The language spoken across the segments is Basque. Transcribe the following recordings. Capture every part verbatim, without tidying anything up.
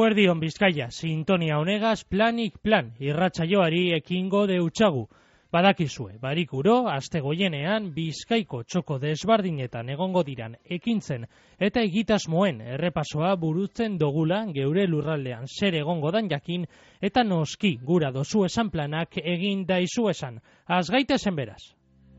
Eguerdion Bizkaia, sintonia honegaz planik plan, irratsaioari ekingo deutsagu. Badakizue, barikuro, aste goienean Bizkaiko txoko desbardinetan egongo diran ekintzen eta egitasmoen errepasoa burutzen dogula geure lurraldean zer egongo dan jakin eta noski gura dozu esan planak egin daizu esan. Az gaitezen beraz.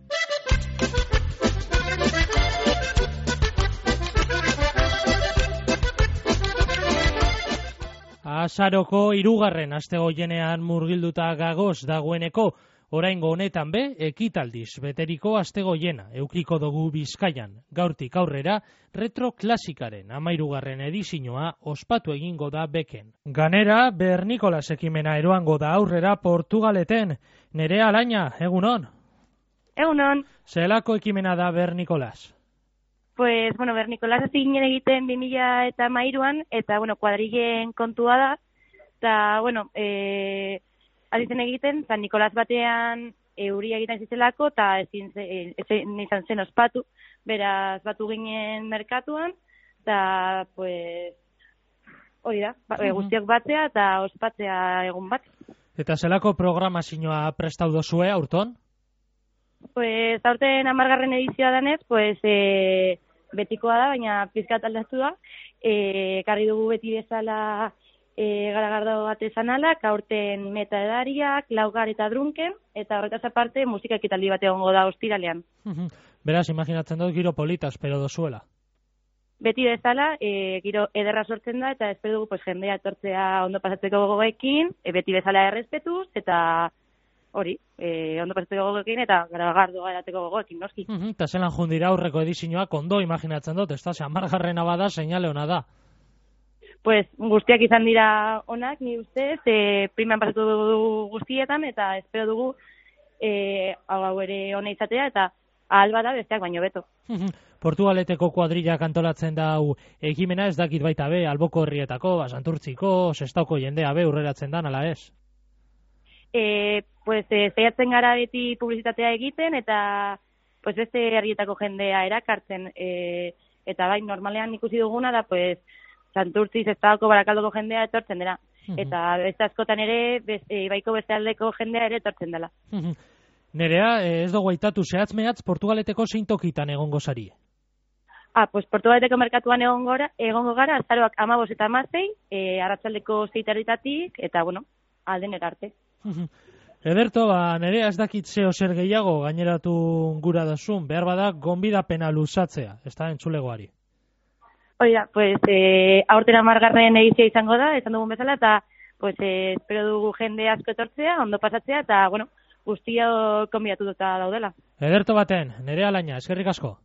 Azaroko hirugarren aste goienean murgilduta gagoz dagoeneko, oraingo honetan be, ekitaldiz beteriko aste goiena eukiko dugu Bizkaian. Gaurtik aurrera, retro klasikaren amairugarren edizioa ospatu egingo da beken. Ganera, Ber Nikolas ekimena eroango da aurrera Portugaleten. Nerea Alaina, egunon? Egunon. Zelako ekimena da Ber Nikolas? Pues, bueno, Ber Nikolas egin egiten bi mila hamairuan, eta, bueno, kuadrilen kontua da, eta, bueno, eh, aditzen egiten, San Nikolas batean euria egiten zitzelako, eta ezin, ezin izan zen ospatu, beraz batu ginen merkatuan, eta, pues, hori da, ba, uh-huh. guztiok batzea eta ospatzea egun bat. Eta zelako programazioa prestau dozue aurton? Pues, aurten hamargarren edizioa danez, pues, e, betikoa da, baina pizkat aldatu da. E, karri dugu beti bezala e, garagardo bat esan alak, aurten meta edariak, laugar eta drunken, eta horretaz aparte musika ekitaldi bat egongo da ostiralean. Beraz, imaginatzen dut giro polita, espero dozuela. Beti bezala, e, giro ederra sortzen da, eta espero dugu pues, jendea etortzea ondo pasatzeko gogoekin, e, beti bezala errespetuz, eta hori, eh, ondo pasatzeko gogoekin eta garagardoa edateko gogoekin, noski. Uh-huh, eta zelan jundira aurreko edizioak ondo imaginatzen dut, ez da, hamargarrena bada, seinale ona da. Pues guztiak izan dira onak, ni ustez, eh, priman pasatu dugu guztietan, eta espero dugu eh, hau hau ere ona izatea, eta ahal bada besteak baino beto. Uh-huh. Portugaleteko kuadrillak antolatzen da hau ekimena, ez dakit baita be, Alboko herrietako, Santurtziko, Sestauko jendea be, urreratzen dan, ala ez? E, pues, e, zeiatzen gara beti publizitatea egiten, eta pues, beste herrietako jendea erakartzen, e, eta bai, normalean ikusi duguna da, pues, Santurtzi, Sestaoko, Barakaldoko jendea etortzen dela. Uh-huh. Eta beste askotan ere, beste, baiko beste aldeko jendea ere etortzen dela. Uh-huh. Nerea, ez dugu aitatu zehatz mehatz Portugaleteko zein tokitan egongo zari? Ah, pues Portugaleteko merkatuan egongo gara, egongo gara, azaroak amabos eta amazei, e, arratsaldeko zeiterritatik, eta, bueno, alden erarte. Ederto, ba, nerea ez dakit zeo zer gehiago gaineratu gura dazun, behar bada gonbidapena luzatzea, ez da entzulegoari. Hori da, pues, eh, aurten hamargarren edizioa izango da, esan dugun bezala, eta pues, eh, espero dugu jende asko etortzea, ondo pasatzea, eta, bueno, guztia konbidatu duta daudela. Ederto baten, Nerea Alaina, eskerrik asko.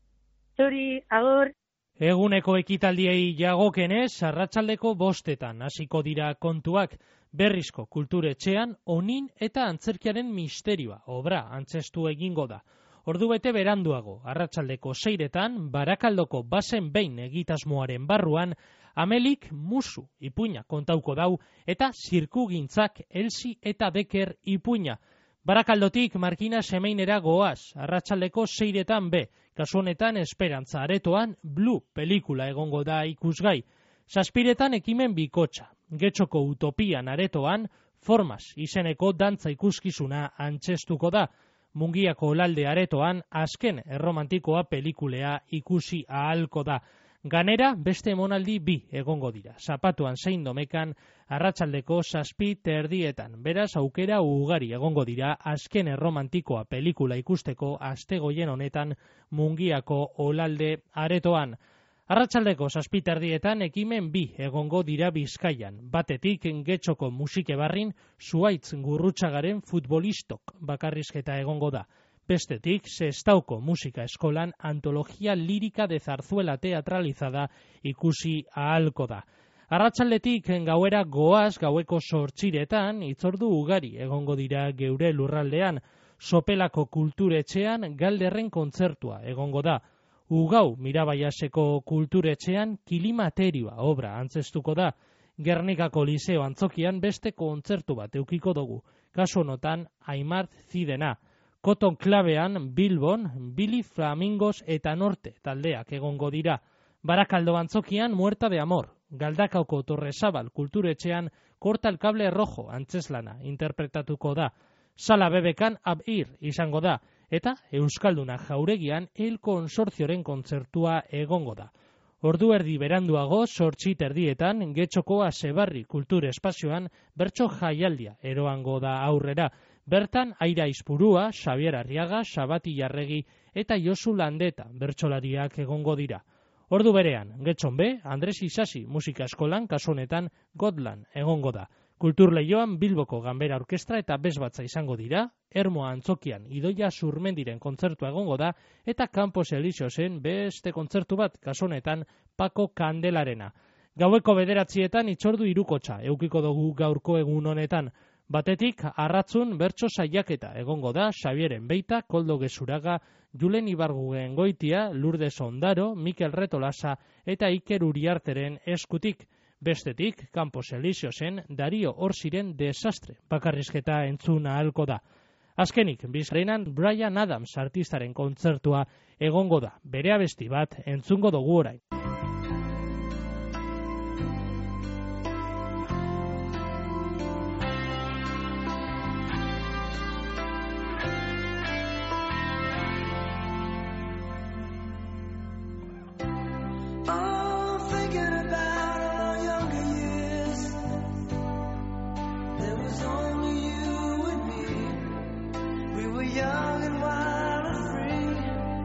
Zuri, agur. Eguneko ekitaldiei jagokenez, arratsaldeko bostetan hasiko dira kontuak, Berrizko kulturetxean onin eta antzerkiaren misterioa, obra antzestu egingo da. Ordu bete beranduago, arratsaldeko seiretan, Barakaldoko bazen behin egitasmoaren barruan, Amelik musu ipuina kontauko dau eta zirkugintzak Elsi eta Beker ipuina. Barakaldotik Markina Semeinera goaz, arratsaldeko seiretan be, kasu honetan Esperantza aretoan Blue pelikula egongo da ikusgai. Zazpiretan ekimen bikotxa. Getxoko Utopian aretoan, Formas izeneko dantza ikuskizuna antzestuko da. Mungiako Olalde aretoan, azken erromantikoa pelikulea ikusi ahalko da. Ganera, beste emonaldi bi egongo dira. Zapatuan zein domekan, arratsaldeko zazpi terdietan. Beraz, aukera ugari egongo dira, azken erromantikoa pelikula ikusteko astegoien honetan Mungiako Olalde aretoan. Arratsaldeko zazpiterdietan ekimen bi egongo dira Bizkaian. Batetik Getxoko musikebarrin Zuaitz Gurrutxagaren futbolistok bakarrizketa egongo da. Bestetik Sestauko musika eskolan antologia lirika de zarzuela teatralizada ikusi ahalko da. Arratsaldetik gauera goaz gaueko sortziretan itzordu ugari egongo dira geure lurraldean. Sopelako kulturetxean Galderren kontzertua egongo da. Ugau Mirabaiaseko kulturetxean Kilimaterioa obra antzestuko da. Gernikako Liseo Antzokian beste kontzertu bat eukiko dugu. Kasu honotan Aimar Zidena. Koton Klabean Bilbon Billy Flamingos eta Norte taldeak egongo dira. Barakaldo Antzokian Muerta de Amor Galdakaoko Torrezabal kulturetxean Korta el cable rojo antzeslana interpretatuko da. Sala bebekan abir izango da, eta Euskalduna jauregian El Konsortzioren kontzertua egongo da. Ordu erdi beranduago, zortzi terdietan, Getxoko Asebarri kultur espazioan bertso jaialdia eroango da aurrera. Bertan, Aira Izpurua, Xabier Arriaga, Xabati Jarregi eta Josu Landeta bertsolariak egongo dira. Ordu berean, Getxon B, Andres Isasi musika eskolan, kasu honetan Gotland egongo da. Kultur Leioan Bilboko Ganbera Orkestra eta Bezbatza izango dira, Ermoa Antzokian Idoia Zurmendiren kontzertua egongo da, eta Campos Elíseosen beste kontzertu bat, kasu honetan Paco Kandelarena. Gaueko bederatzietan itzordu irukotxa eukiko dugu gaurko egun honetan. Batetik, arratzun bertso saiaketa egongo da, Xabieren Beita, Koldo Gezuraga, Julen Ibargugen Goitia, Lourdes Ondaro, Mikel Retolasa eta Iker Uriarteren eskutik. Bestetik, Campos Elíseosen Dario Orsiren Desastre bakarrizketa entzuna ahalko da. Azkenik, bizreinan Bryan Adams artistaren kontzertua egongo da. Bere abesti bat entzungo dugu orain. Young and wild and free.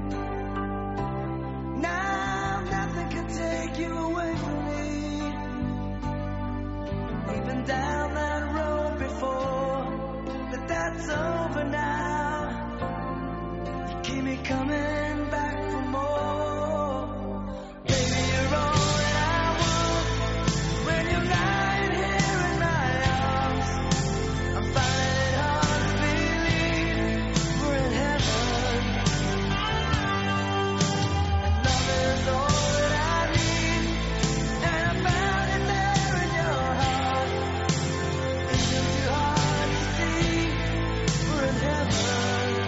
Now nothing can take you away from me. We've been down that road before, but that's over now. You keep me coming back for more. Baby, you're all that I want. When you're lying here in my arms, I'm finding it hard to believe we're in heaven. And love is all that I need, and I found it there in your heart. Isn't it too hard to see we're in heaven?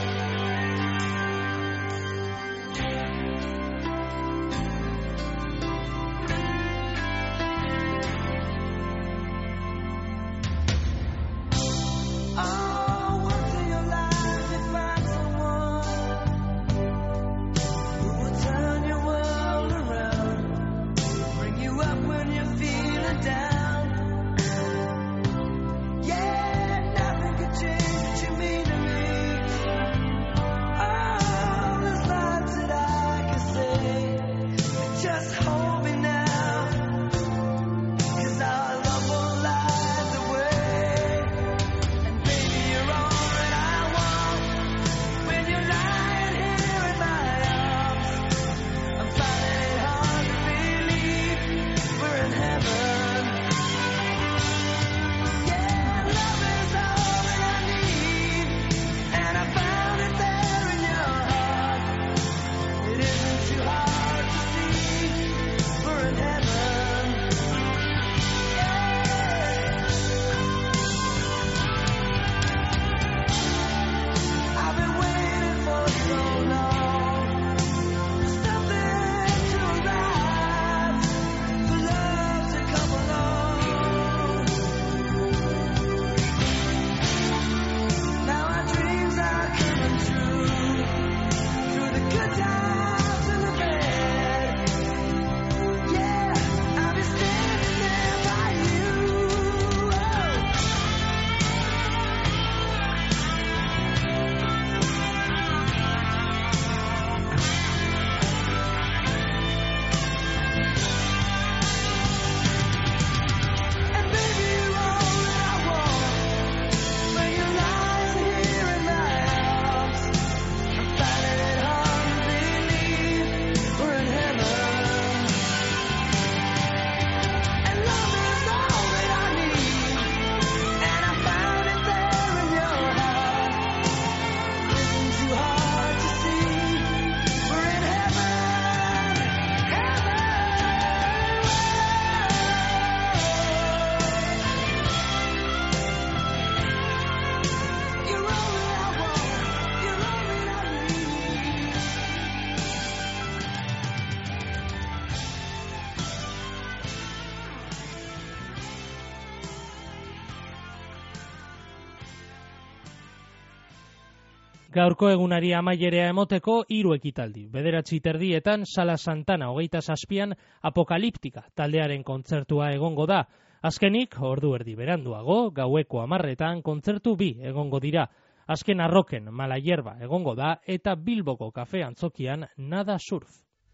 Oh, once in your life you find someone who will turn your world around, bring you up when you're feeling down. Yeah, nothing can change what you mean to me. Oh, there's lots that I can say. Just hold me now, 'cause our love won't last away. And baby, you're all that I want. When you're lying here in my arms, I'm finding it hard to believe we're in heaven. Gaurko egunari amaierea emoteko hiru ekitaldi. Bederatzi terdietan Sala Santana hogeita zazpian Apokaliptika taldearen kontzertua egongo da. Azkenik, ordu erdi beranduago, gaueko hamarretan kontzertu bi egongo dira. Azken arroken Mala Hierba egongo da eta Bilboko kafe antzokian Nada Surf.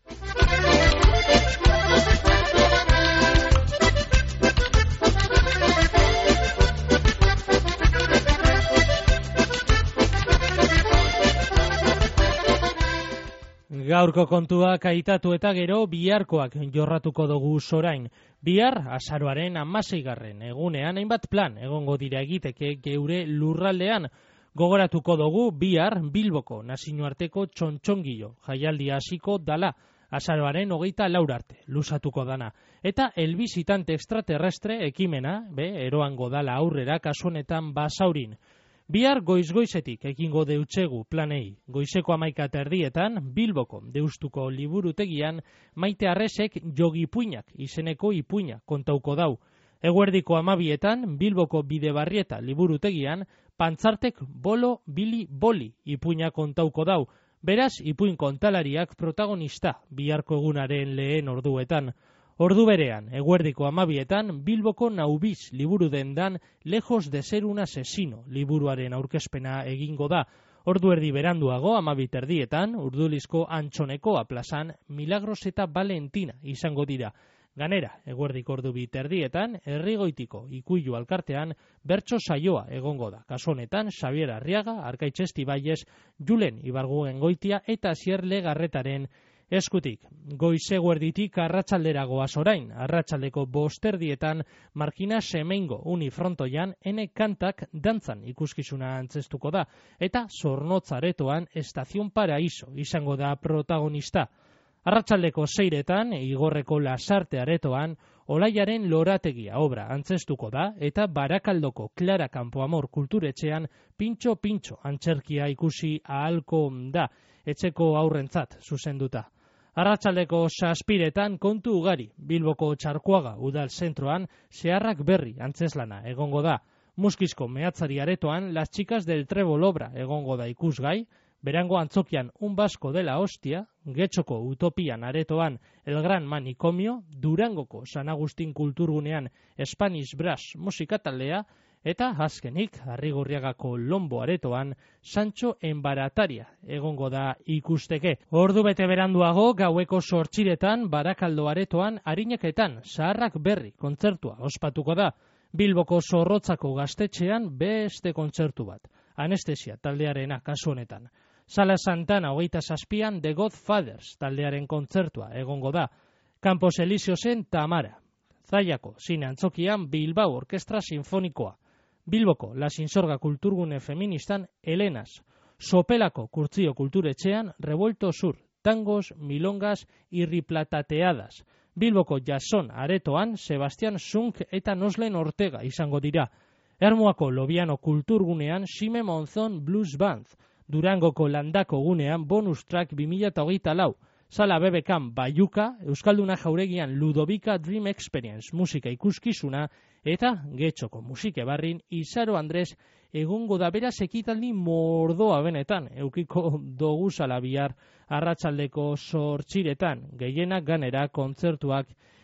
Gaurko kontuak aitatu eta gero biharkoak jorratuko dugu sorain. Bihar, azaroaren hamaseigarren egunean hainbat plan egongo dira egiteke geure lurraldean. Gogoratuko dugu bihar Bilboko nazioarteko txontxongilo jaialdia hasiko dala, azaroaren hogeita laur arte luzatuko dana. Eta el visitante extraterrestre ekimena, be, eroango dala aurrera kasu honetan Basaurin. Bihar goiz-goizetik ekingo deutsegu planei. Goizeko hamaika terdietan Bilboko Deustuko liburutegian Maite Arresek Jogipuinak izeneko ipuina kontauko dau. Eguerdiko hamabietan Bilboko Bidebarrieta liburutegian Pantzartek Bolo Bili Boli ipuina kontauko dau. Beraz, ipuin kontalariak protagonista biharko egunaren lehen orduetan. Ordu berean, eguerdiko hamabietan, Bilboko Naubiz liburu dendan Lejos de ser un asesino liburuaren aurkezpena egingo da. Ordu erdi beranduago, hamabit erdietan, Urdulizko Antxoneko plazan Milagros eta Valentina izango dira. Ganera, eguerdiko ordu bit erdietan, Herrigoitiko Ikuilu alkartean bertso saioa egongo da. Kasu honetan, Xabier Arriaga, Arkaitz Estibaiez, Julen Ibarguen Goitia eta Asier Legarretaren eskutik. Goize guerditik arratsaldera goaz orain, arratsaldeko bosterdietan Markina Semeingo unifrontoian ene kantak dantzan ikuskizuna antzestuko da, eta Zornotzaretoan Estazion Paraíso izango da protagonista. Arratsaldeko seiretan, Igorreko Lasarte aretoan, Olaiaren Lorategia obra antzestuko da, eta Barakaldoko Clara Campoamor kulturetxean pintxo-pintxo antzerkia ikusi ahalko da, etxeko aurrentzat zuzenduta. Arratsaldeko zazpiretan kontu ugari, Bilboko Txarkoaga udal zentroan Zeharrak Berri antzeslana egongo da. Muskizko Meatzari aretoan Las Chicas del Trebol obra egongo da ikusgai, Berango Antzokian Un Basko dela Hostia, Getxoko Utopian aretoan El Gran Manicomio, Durangoko San Agustin kulturgunean Spanish Brass musikataldea, eta azkenik Arrigorriagako Lombo aretoan Sancho Enbarataria egongo da ikusteke. Ordu bete beranduago gaueko zortziretan Barakaldo aretoan Arineketan Zaharrak Berri kontzertua ospatuko da. Bilboko Zorrotzako gaztetxean beste kontzertu bat. Anestesia taldearena kasu honetan. Sala Santana hogeita zazpian The Godfathers taldearen kontzertua egongo da. Campos Elíseosen Tamara. Zaiako zine antzokian Bilbao Orkestra Sinfonikoa. Bilboko La Sinsorga Kulturgune Feministan Helenas. Sopelako Kurtzio Kulturetxean Revuelto Sur, Tangos, Milongas, Irriplatateadas. Bilboko Jason aretoan Sebastian Zunk eta Noslen Ortega izango dira. Ermuako Lobiano Kulturgunean Xime Monzon Blues Band. Durangoko Landako gunean Bonus Track bi mila hogeita lau. Sala B B Kan Baiuka, Euskalduna Jauregian Ludovika Dream Experience musika ikuskizuna, eta Getxoko musike barrin Izaro Andres egongo da beraz ekitaldi mordoa benetan, eukiko dogu sala bihar arratsaldeko zortziretan, gehienak ganera kontzertuak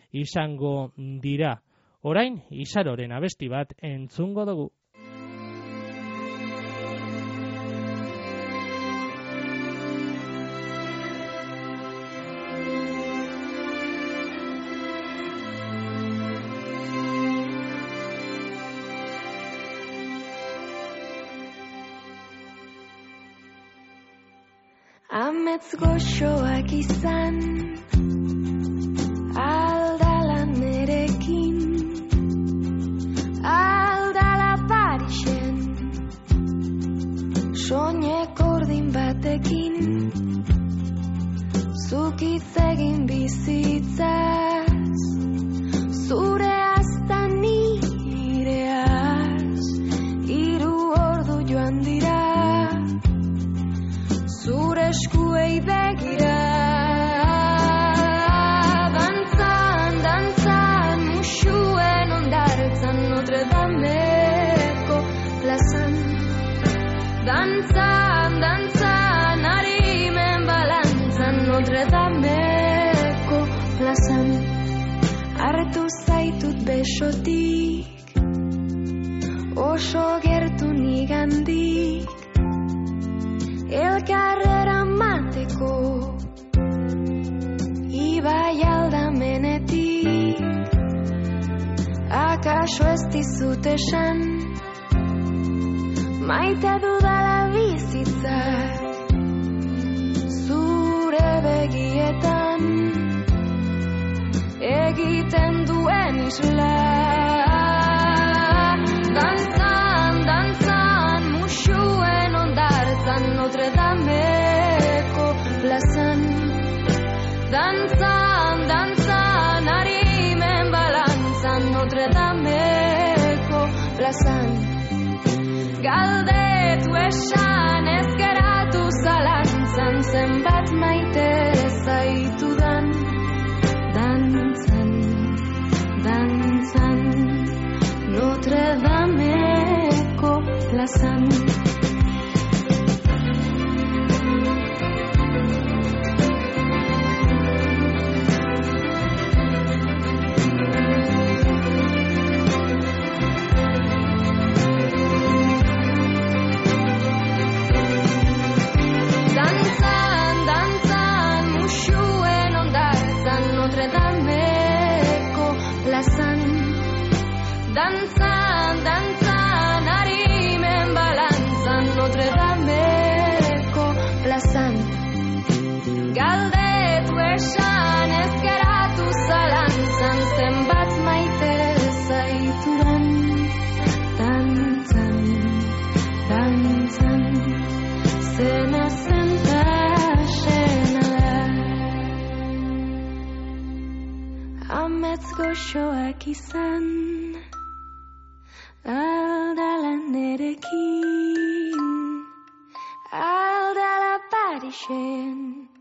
izango dira. Orain, Izaroren abesti bat entzungo dugu. Amets goxoak izan aldala nerekin, aldala Parisen soinek ordin batekin, zuk hitz egin bizitzaz, zure azta nireaz, hiru ordu joan dira zure eskuei begira. Dantzan, dantzan, musuen ondartzan Notre Dameko plazan. Dantzan, dantzan plazan, hartu zaitut besotik, oso gertu nigandik, elkarrera mateko, ibai aldamenetik, akaso ez dizut esan, maite dudala bizitzak, zure begietan, egiten duen isla. Dantzan, dantzan, musuen ondartzan, Notre Dameko plazan. Dantzan, dantzan, harimen balantzan, Notre Dameko plazan. Galdetu esan ez geratu zalantzan, zenbat maite zaitudan. Dantzan, dantzan, Notre Dameko plazan. Dantzan, dantzan, harimen balantzan, Notre Dameko plazan. Galdetu esan ez geratu zalantzan, zenbat maite zaitudan. Dantzan, dantzan, zena zentasena da. Amets goxoak izan, aldala nerekin, aldala Parisen,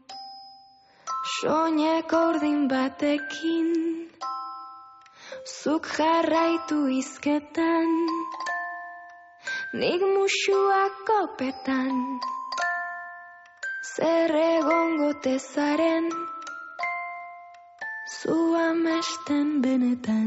soinek ordin batekin, zuk jarraitu izketan, nik musuak kopetan, zer egongo tezaren, zu amesten benetan.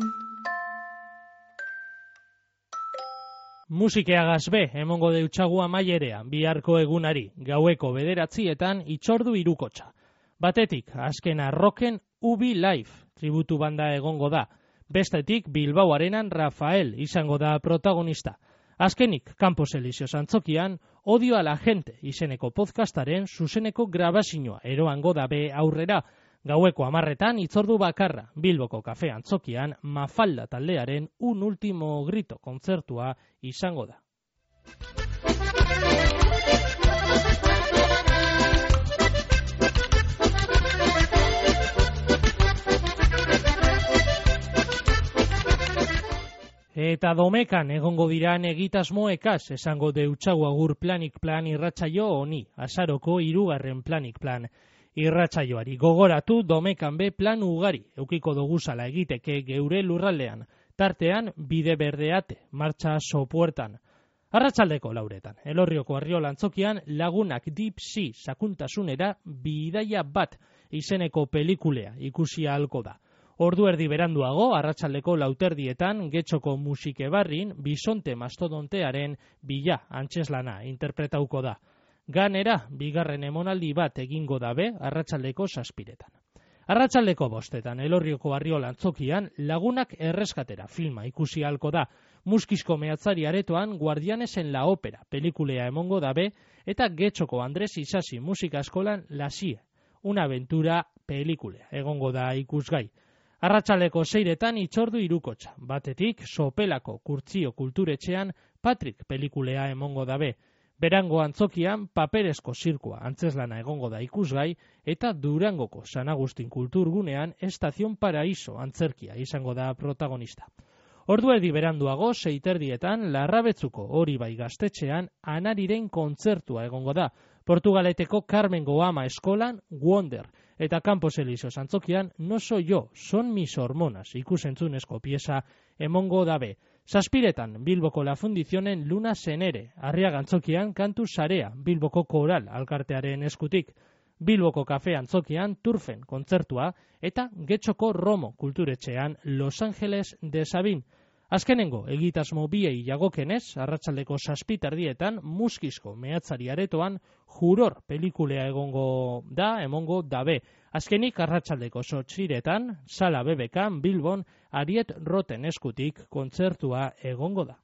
Musikeagaz be, emongo deutsagu amaierea, biharko egunari, gaueko bederatzietan itxordu irukotxa. Batetik, azken arroken Ubi Live, tributu banda egongo da. Bestetik, Bilbao Arenan Rafael izango da protagonista. Azkenik, Campos Elíseos antzokian, Odio a la Gente izeneko podcastaren zuzeneko grabazioa eroango da be aurrera. Gaueko hamarretan itzordu bakarra, Bilboko kafe antzokian, Mafalda taldearen Un Último Grito kontzertua izango da. Eta Domekan egongo diran egitasmoekaz esango deutsagu agur planik plan irratsaio honi, azaroko hirugarren planik plan. Irratsaioari gogoratu Domekan be plan ugari eukiko doguzala egiteke geure lurraldean, tartean bide berdeate, martxa sopuertan. Arratsaldeko lauretan, Elorrioko Arriola antzokian lagunak Deep Sea sakuntasunera bidaia bat izeneko pelikulea ikusi ahalko da. Ordu erdi beranduago, arratsaldeko lauterdietan, Getxoko musikebarrin bisonte mastodontearen bila antzeslana interpretauko da. Ganera, bigarren emonaldi bat egingo dabe, arratsaldeko zazpiretan. Arratsaldeko bostetan, Elorrioko Arriola antzokian, lagunak erreskatera filma ikusi halko da. Muskizko mehatzari aretoan, Guardianesen la Opera pelikulea emongo dabe, eta Getxoko Andres Isasi musika eskolan Lasie, una aventura pelikulea egongo da ikusgai. Arratsaldeko seiretan itxordu irukotxa, batetik Sopelako Kurtzio kulturetxean Patrick pelikulea emongo dabe. Berango antzokian paperezko zirkua antzeslana egongo da ikusgai eta Durangoko San Agustin kulturgunean Estazion Paraíso antzerkia izango da protagonista. Ordu erdi beranduago seiterdietan Larrabetzuko Hori Bai gaztetxean Anariren kontzertua egongo da. Portugaleteko Carmengo Ama eskolan Wonder eta Campos Elíseos antzokian No soy yo, son mis hormonas ikusentzunezko pieza emongo dabe. Zazpiretan, Bilboko La Fundizionen Luna Zenere, Arriaga antzokian kantu sarea, Bilboko Koral alkartearen eskutik. Bilboko kafe antzokian Turfen kontzertua eta Getxoko Romo kulturetxean Los Angeles de Sabin. Azkenengo egitasmo biei jagokenez, arratsaldeko zazpiterdietan Muskizko mehatzari aretoan Juror pelikulea egongo da, emongo dabe. Azkenik arratsaldeko zortziretan, Sala B B K Bilbon Ariet Roten eskutik kontzertua egongo da.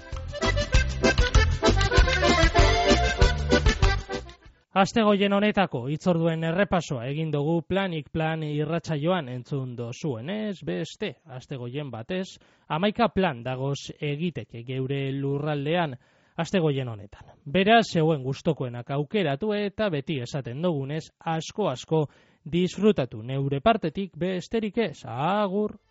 Astegoien honetako hitzorduen errepasoa egin dugu Planik Plan irratsaioan entzun dozuenez, beste astegoien batez, hamaika plan dagoz egiteke geure lurraldean astegoien honetan. Beraz, zeuen gustokoenak aukeratu eta beti esaten dugunez, asko-asko disfrutatu neure partetik besterik ez, agur!